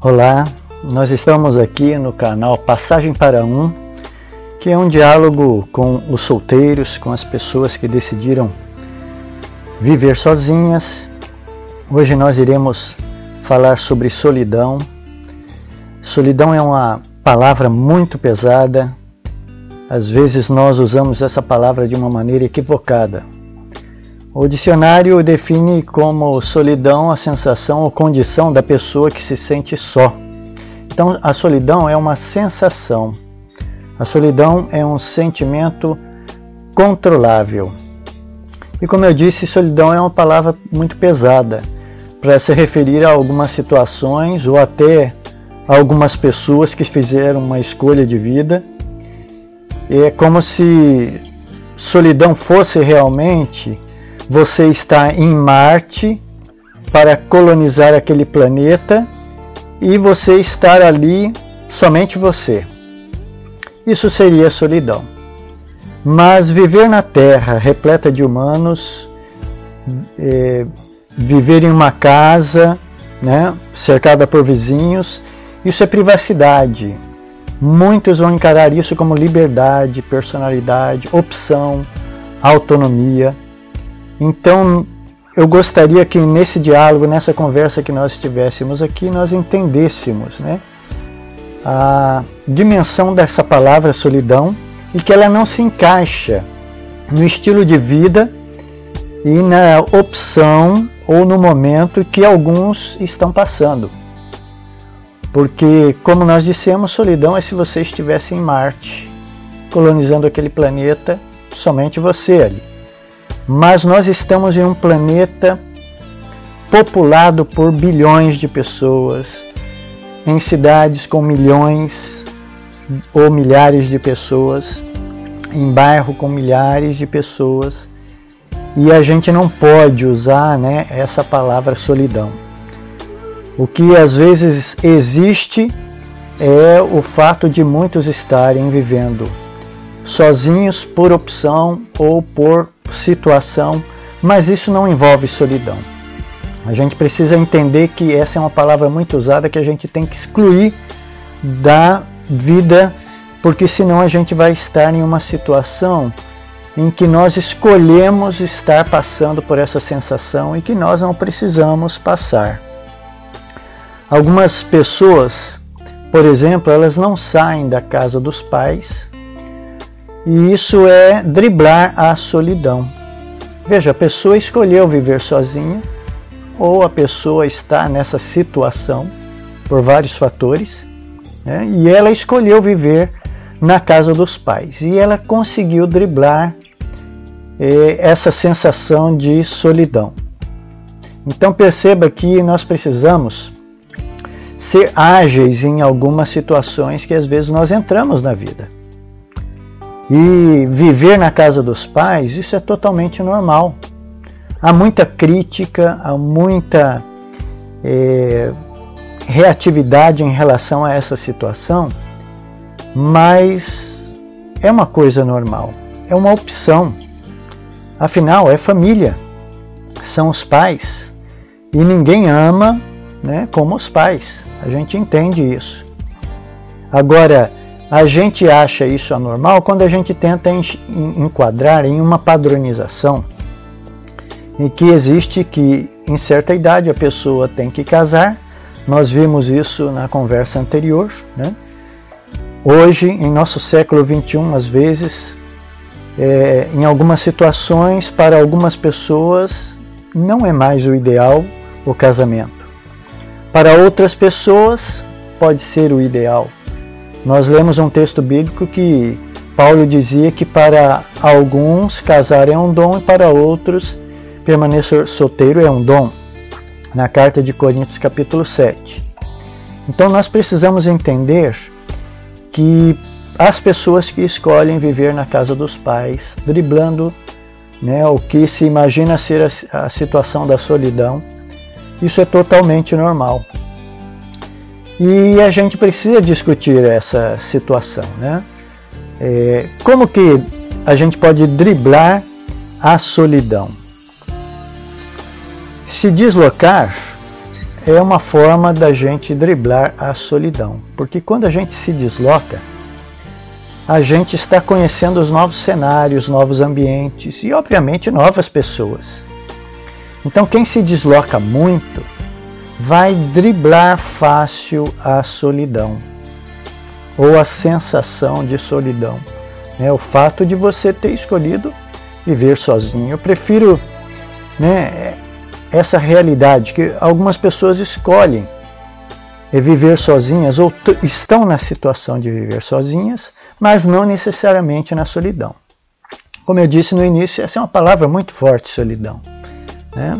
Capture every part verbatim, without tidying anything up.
Olá, nós estamos aqui no canal Passagem para Um, que é um diálogo com os solteiros, com as pessoas que decidiram viver sozinhas. Hoje nós iremos falar sobre solidão. Solidão é uma palavra muito pesada. Às vezes nós usamos essa palavra de uma maneira equivocada. O dicionário define como solidão a sensação ou condição da pessoa que se sente só. Então, a solidão é uma sensação. A solidão é um sentimento controlável. E como eu disse, solidão é uma palavra muito pesada para se referir a algumas situações ou até a algumas pessoas que fizeram uma escolha de vida. É como se solidão fosse realmente você estar em Marte para colonizar aquele planeta e você estar ali, somente você. Isso seria solidão. Mas viver na Terra repleta de humanos, é, viver em uma casa, né, cercada por vizinhos, isso é privacidade. Muitos vão encarar isso como liberdade, personalidade, opção, autonomia. Então, eu gostaria que nesse diálogo, nessa conversa que nós estivéssemos aqui, nós entendêssemos, né, a dimensão dessa palavra solidão e que ela não se encaixa no estilo de vida e na opção ou no momento que alguns estão passando. Porque, como nós dissemos, solidão é se você estivesse em Marte, colonizando aquele planeta, somente você ali. Mas nós estamos em um planeta populado por bilhões de pessoas, em cidades com milhões ou milhares de pessoas, em bairro com milhares de pessoas, e a gente não pode usar, né, essa palavra solidão. O que às vezes existe é o fato de muitos estarem vivendo sozinhos por opção ou por situação, mas isso não envolve solidão. A gente precisa entender que essa é uma palavra muito usada que a gente tem que excluir da vida, porque senão a gente vai estar em uma situação em que nós escolhemos estar passando por essa sensação e que nós não precisamos passar. Algumas pessoas, por exemplo, elas não saem da casa dos pais, e isso é driblar a solidão. Veja, a pessoa escolheu viver sozinha, ou a pessoa está nessa situação por vários fatores, né, e ela escolheu viver na casa dos pais. E ela conseguiu driblar eh, essa sensação de solidão. Então perceba que nós precisamos ser ágeis em algumas situações que às vezes nós entramos na vida. E viver na casa dos pais, isso é totalmente normal. Há muita crítica, há muita é, reatividade em relação a essa situação, mas é uma coisa normal, é uma opção. Afinal, é família, são os pais, e ninguém ama, né, como os pais. A gente entende isso. Agora, a gente acha isso anormal quando a gente tenta enquadrar em uma padronização em que existe que em certa idade a pessoa tem que casar. Nós vimos isso na conversa anterior, né? Hoje, em nosso século vinte e um, às vezes, é, em algumas situações, para algumas pessoas, não é mais o ideal o casamento. Para outras pessoas, pode ser o ideal. Nós lemos um texto bíblico que Paulo dizia que para alguns casar é um dom e para outros permanecer solteiro é um dom, na carta de Coríntios capítulo sete. Então nós precisamos entender que as pessoas que escolhem viver na casa dos pais, driblando, né, o que se imagina ser a, a situação da solidão, isso é totalmente normal. E a gente precisa discutir essa situação, né? É, como que a gente pode driblar a solidão? Se deslocar é uma forma da gente driblar a solidão, porque quando a gente se desloca, a gente está conhecendo os novos cenários, novos ambientes e, obviamente, novas pessoas. Então, quem se desloca muito vai driblar fácil a solidão ou a sensação de solidão. É o fato de você ter escolhido viver sozinho. Eu prefiro, né, essa realidade que algumas pessoas escolhem viver sozinhas ou estão na situação de viver sozinhas, mas não necessariamente na solidão. Como eu disse no início, essa é uma palavra muito forte, solidão, né?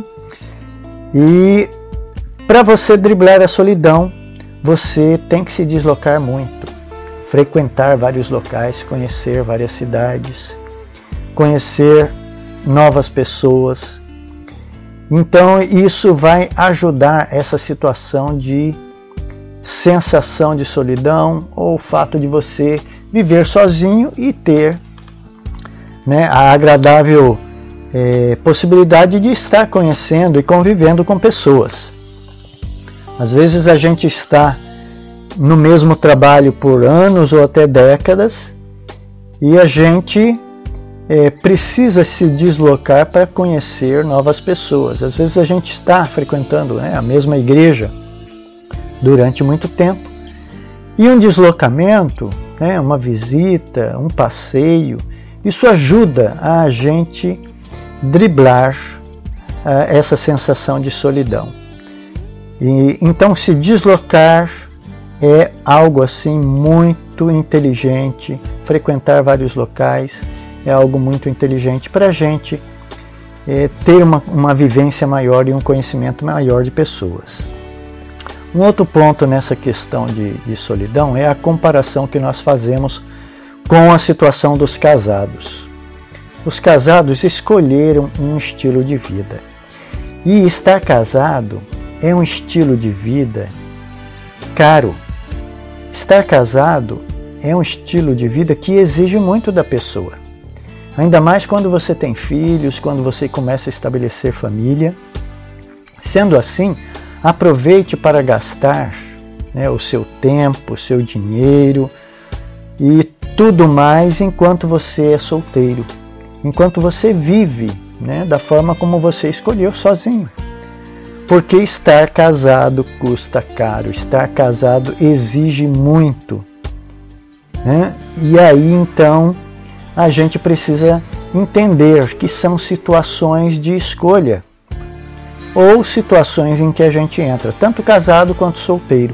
E para você driblar a solidão, você tem que se deslocar muito, frequentar vários locais, conhecer várias cidades, conhecer novas pessoas. Então isso vai ajudar essa situação de sensação de solidão ou o fato de você viver sozinho e ter, né, a agradável é, possibilidade de estar conhecendo e convivendo com pessoas. Às vezes a gente está no mesmo trabalho por anos ou até décadas e a gente é, precisa se deslocar para conhecer novas pessoas. Às vezes a gente está frequentando, né, a mesma igreja durante muito tempo e um deslocamento, né, uma visita, um passeio, isso ajuda a gente driblar uh, essa sensação de solidão. E, então se deslocar é algo assim muito inteligente, frequentar vários locais é algo muito inteligente para a gente é, ter uma, uma vivência maior e um conhecimento maior de pessoas. Um outro ponto nessa questão de, de solidão é a comparação que nós fazemos com a situação dos casados. Os casados escolheram um estilo de vida. E estar casado é um estilo de vida caro. Estar casado é um estilo de vida que exige muito da pessoa. Ainda mais quando você tem filhos, quando você começa a estabelecer família. Sendo assim, aproveite para gastar, né, o seu tempo, o seu dinheiro e tudo mais enquanto você é solteiro, enquanto você vive, né, da forma como você escolheu sozinho. Porque estar casado custa caro, estar casado exige muito, né? E aí então a gente precisa entender que são situações de escolha ou situações em que a gente entra, tanto casado quanto solteiro.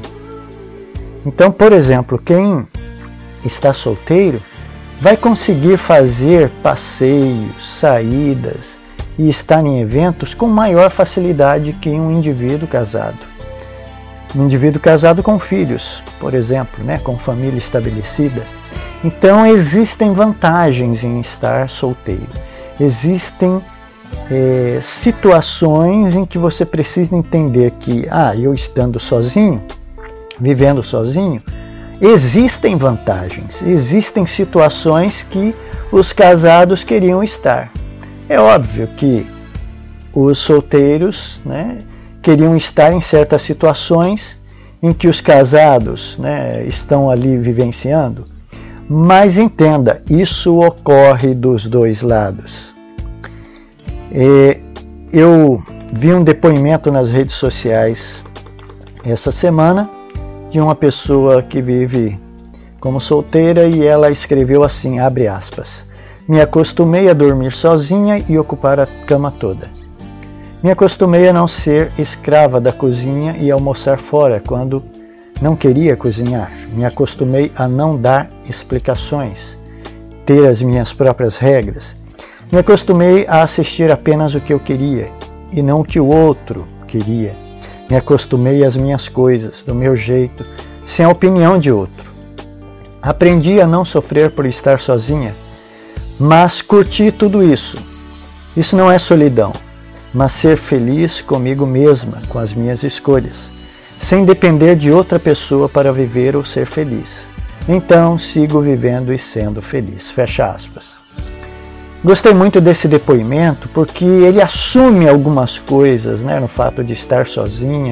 Então, por exemplo, quem está solteiro vai conseguir fazer passeios, saídas e estar em eventos com maior facilidade que um indivíduo casado. Um indivíduo casado com filhos, por exemplo, né, com família estabelecida. Então, existem vantagens em estar solteiro. Existem É, situações em que você precisa entender que, ah, eu estando sozinho, vivendo sozinho, existem vantagens, existem situações que os casados queriam estar. É óbvio que os solteiros, né, queriam estar em certas situações em que os casados, né, estão ali vivenciando, mas entenda, isso ocorre dos dois lados. Eu vi um depoimento nas redes sociais essa semana de uma pessoa que vive como solteira e ela escreveu assim, abre aspas, me acostumei a dormir sozinha e ocupar a cama toda. Me acostumei a não ser escrava da cozinha e almoçar fora quando não queria cozinhar. Me acostumei a não dar explicações, ter as minhas próprias regras. Me acostumei a assistir apenas o que eu queria e não o que o outro queria. Me acostumei às minhas coisas, do meu jeito, sem a opinião de outro. Aprendi a não sofrer por estar sozinha, mas curti tudo isso. Isso não é solidão, mas ser feliz comigo mesma, com as minhas escolhas, sem depender de outra pessoa para viver ou ser feliz. Então sigo vivendo e sendo feliz. Fecha aspas. Gostei muito desse depoimento porque ele assume algumas coisas, né, no fato de estar sozinha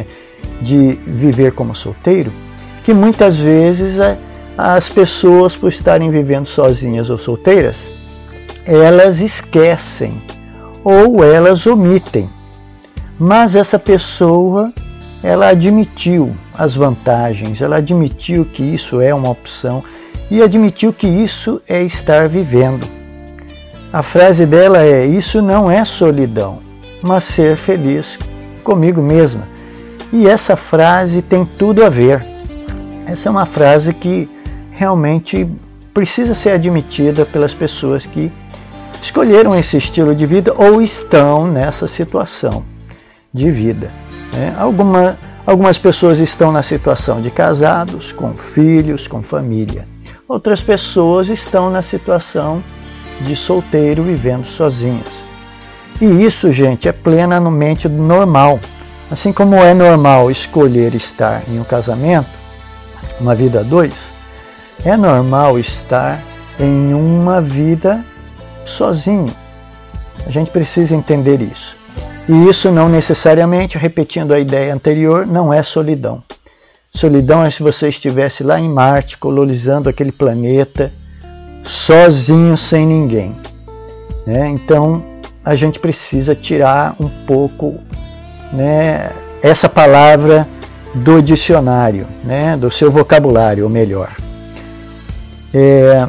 de viver como solteiro, que muitas vezes as pessoas, por estarem vivendo sozinhas ou solteiras, elas esquecem ou elas omitem. Mas essa pessoa, ela admitiu as vantagens, ela admitiu que isso é uma opção e admitiu que isso é estar vivendo. A frase dela é: isso não é solidão, mas ser feliz comigo mesma. E essa frase tem tudo a ver. Essa é uma frase que realmente precisa ser admitida pelas pessoas que escolheram esse estilo de vida ou estão nessa situação de vida. Né? Alguma, algumas pessoas estão na situação de casados, com filhos, com família. Outras pessoas estão na situação de solteiro, vivendo sozinhas. E isso, gente, é plenamente normal. Assim como é normal escolher estar em um casamento, uma vida a dois, é normal estar em uma vida sozinho. A gente precisa entender isso. E isso não necessariamente, repetindo a ideia anterior, não é solidão. Solidão é se você estivesse lá em Marte, colonizando aquele planeta, sozinho, sem ninguém. Né? Então, a gente precisa tirar um pouco, né, essa palavra do dicionário, né, do seu vocabulário, ou melhor. É,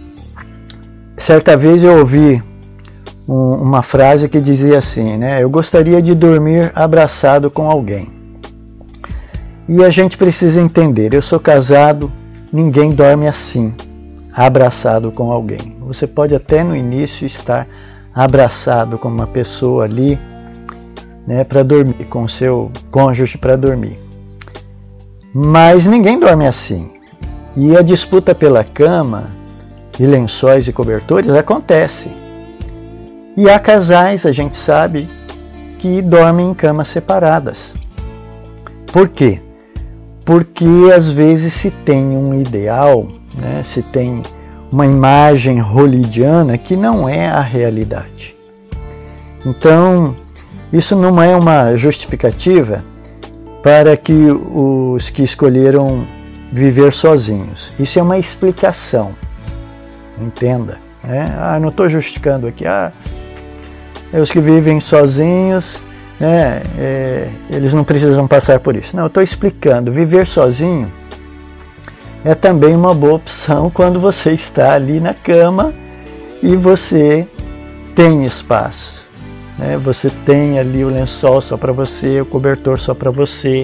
certa vez eu ouvi um, uma frase que dizia assim, né, eu gostaria de dormir abraçado com alguém. E a gente precisa entender, eu sou casado, ninguém dorme assim, abraçado com alguém. Você pode até no início estar abraçado com uma pessoa ali, né, para dormir, com o seu cônjuge para dormir. Mas ninguém dorme assim. E a disputa pela cama, e lençóis e cobertores acontece. E há casais, a gente sabe, que dormem em camas separadas. Por quê? Porque às vezes se tem um ideal, né, se tem uma imagem hollywoodiana que não é a realidade. Então, isso não é uma justificativa para que os que escolheram viver sozinhos. Isso é uma explicação. Entenda. Né? Ah, não estou justificando aqui. Ah, é os que vivem sozinhos, né, é, eles não precisam passar por isso. Não, eu estou explicando. Viver sozinho é também uma boa opção quando você está ali na cama e você tem espaço. Né? Você tem ali o lençol só para você, o cobertor só para você.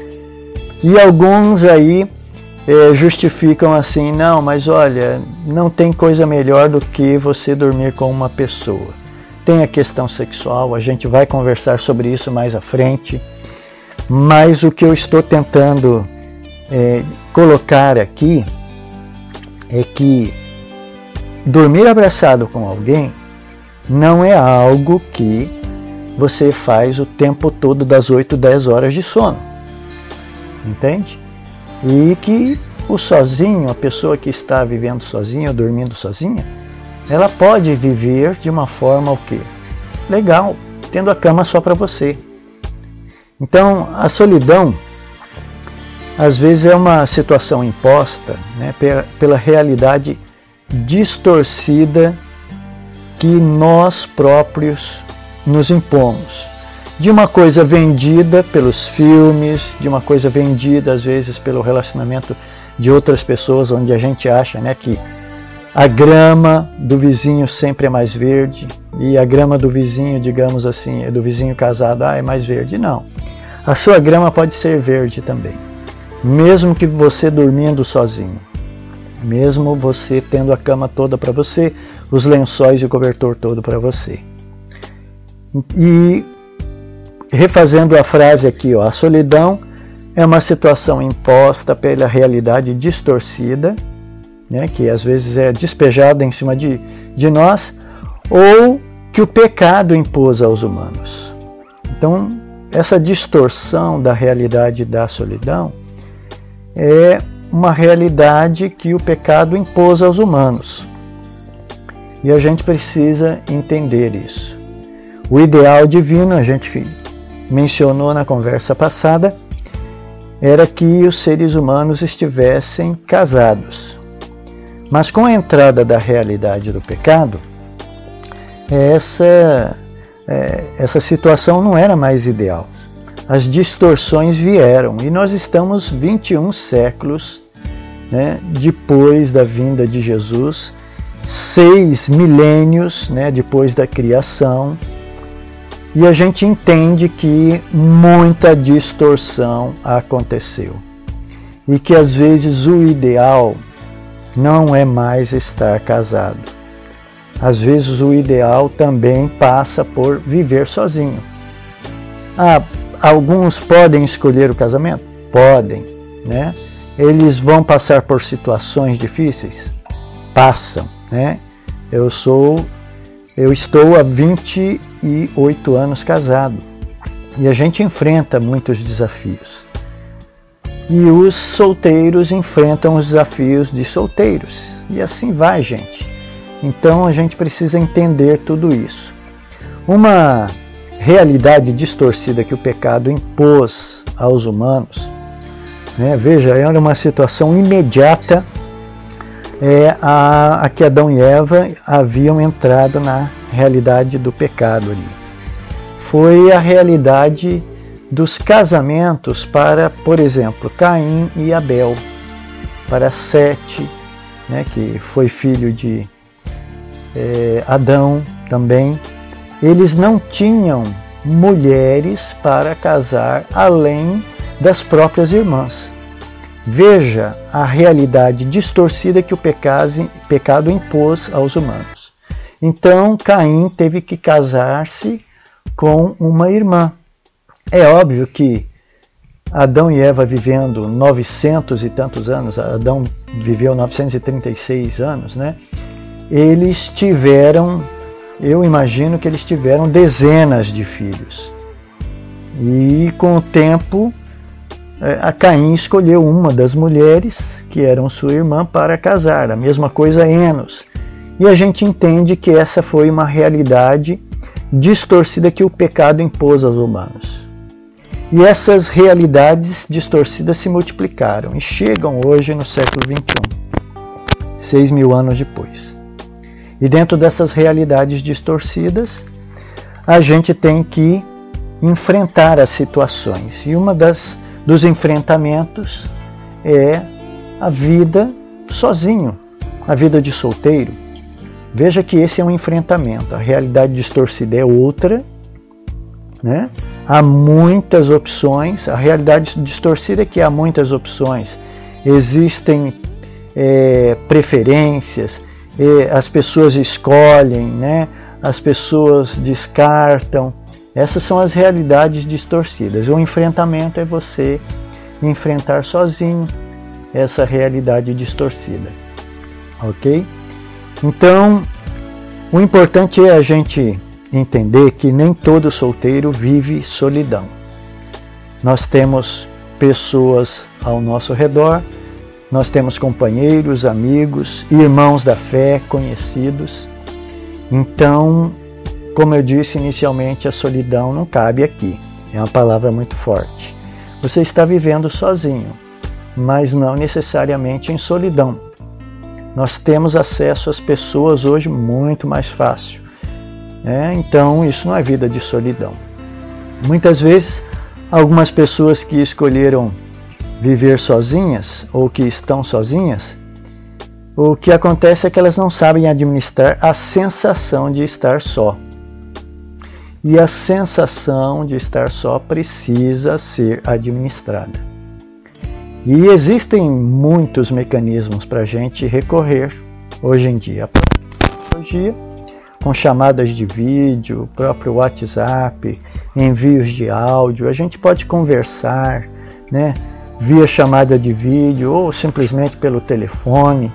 E alguns aí é, justificam assim, não, mas olha, não tem coisa melhor do que você dormir com uma pessoa. Tem a questão sexual, a gente vai conversar sobre isso mais à frente. Mas o que eu estou tentando é, colocar aqui é que dormir abraçado com alguém não é algo que você faz o tempo todo das oito, dez horas de sono. Entende? E que o sozinho, a pessoa que está vivendo sozinha ou dormindo sozinha, ela pode viver de uma forma o quê? Legal, tendo a cama só para você. Então, a solidão às vezes é uma situação imposta, né, pela, pela realidade distorcida que nós próprios nos impomos. De uma coisa vendida pelos filmes, de uma coisa vendida às vezes pelo relacionamento de outras pessoas, onde a gente acha, né, que a grama do vizinho sempre é mais verde, e a grama do vizinho, digamos assim, do vizinho casado, ah, é mais verde. Não. A sua grama pode ser verde também. Mesmo que você dormindo sozinho, mesmo você tendo a cama toda para você, os lençóis e o cobertor todo para você. E refazendo a frase aqui, ó, a solidão é uma situação imposta pela realidade distorcida, né, que às vezes é despejada em cima de, de nós, ou que o pecado impôs aos humanos. Então, essa distorção da realidade da solidão é uma realidade que o pecado impôs aos humanos. E a gente precisa entender isso. O ideal divino, a gente mencionou na conversa passada, era que os seres humanos estivessem casados. Mas com a entrada da realidade do pecado, essa, é, essa situação não era mais ideal. As distorções vieram e nós estamos vinte e um séculos, né, depois da vinda de Jesus, seis milênios, né, depois da criação, e a gente entende que muita distorção aconteceu e que às vezes o ideal não é mais estar casado. Às vezes o ideal também passa por viver sozinho. Ah, alguns podem escolher o casamento? Podem, né? Eles vão passar por situações difíceis? Passam, né? Eu sou, eu estou há vinte e oito anos casado e a gente enfrenta muitos desafios. E os solteiros enfrentam os desafios de solteiros e assim vai, gente. Então a gente precisa entender tudo isso. Uma realidade distorcida que o pecado impôs aos humanos, né? Veja, era uma situação imediata é, a, a que Adão e Eva haviam entrado na realidade do pecado ali. Foi a realidade dos casamentos para, por exemplo, Caim e Abel, para Sete, né, que foi filho de é, Adão também. Eles não tinham mulheres para casar além das próprias irmãs. Veja a realidade distorcida que o pecado, pecado impôs aos humanos. Então Caim teve que casar-se com uma irmã. É óbvio que Adão e Eva vivendo novecentos e tantos anos, Adão viveu novecentos e trinta e seis anos, né? Eles tiveram, eu imagino que eles tiveram dezenas de filhos. E com o tempo, a Caim escolheu uma das mulheres, que eram sua irmã, para casar. A mesma coisa Enos. E a gente entende que essa foi uma realidade distorcida que o pecado impôs aos humanos. E essas realidades distorcidas se multiplicaram e chegam hoje no século vinte e um, seis mil anos depois. E dentro dessas realidades distorcidas, a gente tem que enfrentar as situações. E uma das dos enfrentamentos é a vida sozinho, a vida de solteiro. Veja que esse é um enfrentamento. A realidade distorcida é outra, né? Há muitas opções. A realidade distorcida é que há muitas opções. Existem é, preferências, é, as pessoas escolhem, né? As pessoas descartam. Essas são as realidades distorcidas. O enfrentamento é você enfrentar sozinho essa realidade distorcida. Ok? Então, o importante é a gente entender que nem todo solteiro vive solidão. Nós temos pessoas ao nosso redor, nós temos companheiros, amigos, irmãos da fé, conhecidos. Então, como eu disse inicialmente, a solidão não cabe aqui. É uma palavra muito forte. Você está vivendo sozinho, mas não necessariamente em solidão. Nós temos acesso às pessoas hoje muito mais fácil. É, então, isso não é vida de solidão. Muitas vezes, algumas pessoas que escolheram viver sozinhas ou que estão sozinhas, o que acontece é que elas não sabem administrar a sensação de estar só. E a sensação de estar só precisa ser administrada. E existem muitos mecanismos para a gente recorrer hoje em dia. A tecnologia, com chamadas de vídeo, o próprio WhatsApp, envios de áudio, a gente pode conversar, né, via chamada de vídeo ou simplesmente pelo telefone.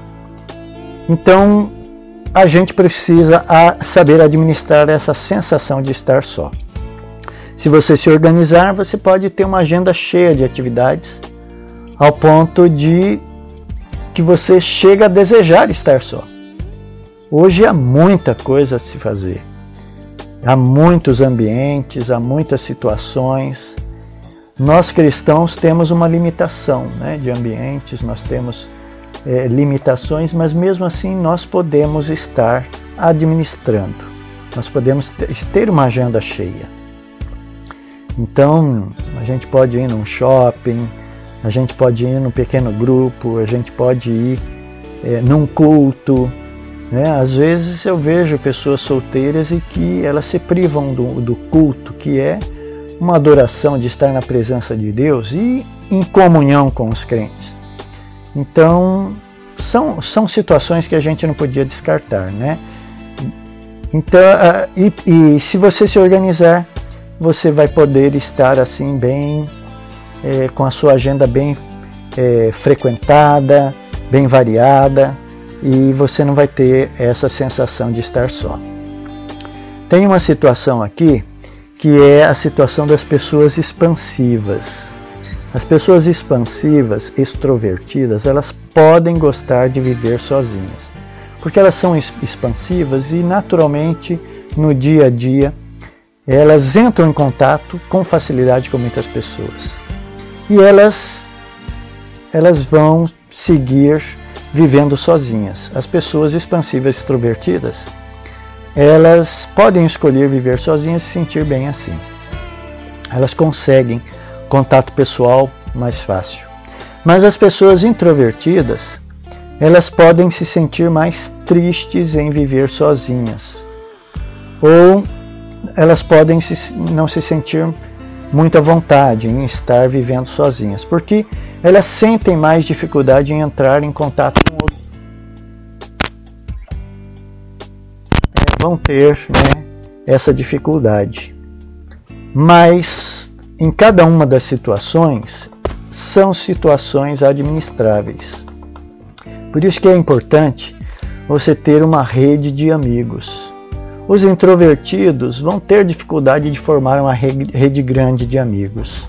Então, a gente precisa saber administrar essa sensação de estar só. Se você se organizar, você pode ter uma agenda cheia de atividades, ao ponto de que você chega a desejar estar só. Hoje há muita coisa a se fazer. Há muitos ambientes, há muitas situações. nós cristãos temos uma limitação, né, de ambientes, nós temos é, limitações, mas mesmo assim nós podemos estar administrando, nós podemos ter uma agenda cheia. Então, a gente pode ir num shopping, a gente pode ir num pequeno grupo, a gente pode ir é, num culto, né? Às vezes eu vejo pessoas solteiras e que elas se privam do, do culto, que é uma adoração de estar na presença de Deus e em comunhão com os crentes. Então, são, são situações que a gente não podia descartar, né? Então, e, e se você se organizar, você vai poder estar assim bem, é, com a sua agenda bem é, frequentada, bem variada, e você não vai ter essa sensação de estar só. Tem uma situação aqui que é a situação das pessoas expansivas. As pessoas expansivas, extrovertidas, elas podem gostar de viver sozinhas, porque elas são expansivas e naturalmente no dia a dia elas entram em contato com facilidade com muitas pessoas. E elas, elas vão seguir vivendo sozinhas. As pessoas expansivas extrovertidas, elas podem escolher viver sozinhas e se sentir bem assim. Elas conseguem contato pessoal mais fácil. Mas as pessoas introvertidas, elas podem se sentir mais tristes em viver sozinhas. Ou elas podem se, não se sentir muito à vontade em estar vivendo sozinhas, porque elas sentem mais dificuldade em entrar em contato com outros. É, vão ter, né, essa dificuldade. Mas em cada uma das situações, são situações administráveis. Por isso que é importante você ter uma rede de amigos. Os introvertidos vão ter dificuldade de formar uma rede grande de amigos.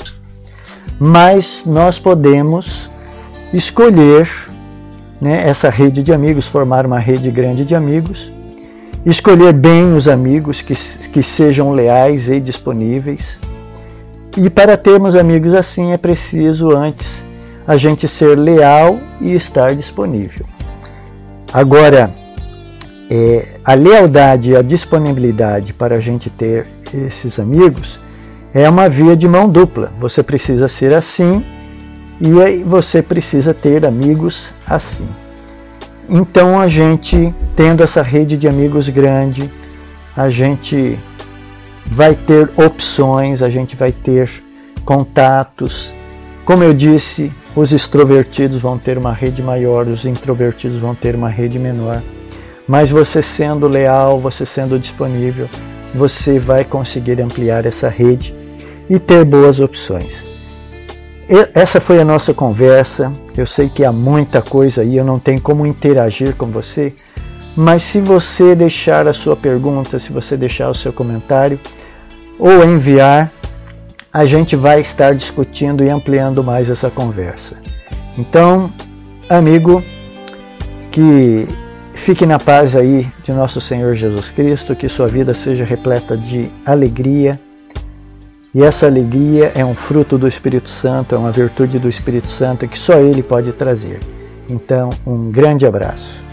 Mas nós podemos escolher, né, essa rede de amigos, formar uma rede grande de amigos, escolher bem os amigos que, que sejam leais e disponíveis. E para termos amigos assim é preciso antes a gente ser leal e estar disponível. Agora, é, a lealdade e a disponibilidade para a gente ter esses amigos é uma via de mão dupla. Você precisa ser assim e aí você precisa ter amigos assim. Então a gente, tendo essa rede de amigos grande, a gente vai ter opções, a gente vai ter contatos. Como eu disse, os extrovertidos vão ter uma rede maior, os introvertidos vão ter uma rede menor. Mas você sendo leal, você sendo disponível, você vai conseguir ampliar essa rede e ter boas opções. Essa foi a nossa conversa. Eu sei que há muita coisa aí, eu não tenho como interagir com você, mas se você deixar a sua pergunta, se você deixar o seu comentário ou enviar, a gente vai estar discutindo e ampliando mais essa conversa. Então, amigo, que fique na paz aí de nosso Senhor Jesus Cristo, que sua vida seja repleta de alegria. E essa alegria é um fruto do Espírito Santo, é uma virtude do Espírito Santo que só Ele pode trazer. Então, um grande abraço.